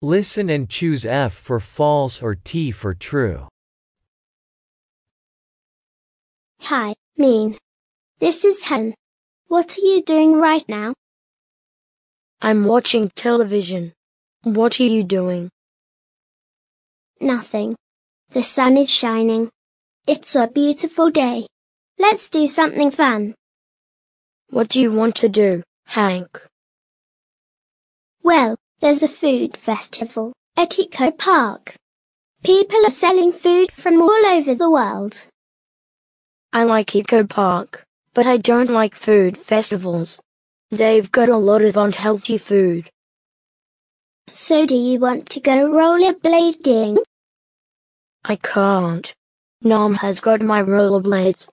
Listen and choose F for false or T for true. Hi, Mean. This is Hen. What are you doing right now? I'm watching television. What are you doing? Nothing. The sun is shining. It's a beautiful day. Let's do something fun. What do you want to do, Hank? Well, there's a food festival at Eco Park. People are selling food from all over the world. I like Eco Park, but I don't like food festivals. They've got a lot of unhealthy food. So do you want to go rollerblading? I can't. Mom has got my rollerblades.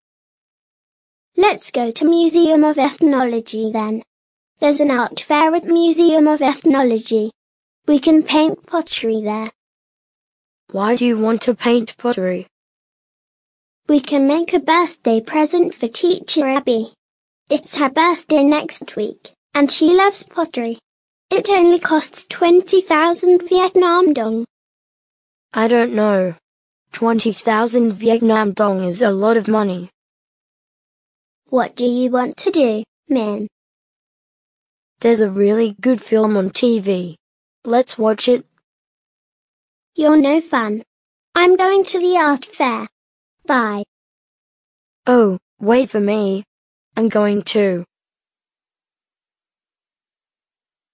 Let's go to Museum of Ethnology then. There's an art fair at Museum of Ethnology. We can paint pottery there. Why do you want to paint pottery? We can make a birthday present for Teacher Abby. It's her birthday next week, and she loves pottery. It only costs 20,000 Vietnam dong. I don't know. 20,000 Vietnam dong is a lot of money. What do you want to do, Min? There's a really good film on TV. Let's watch it. You're no fun. I'm going to the art fair. Bye. Oh, wait for me. I'm going too.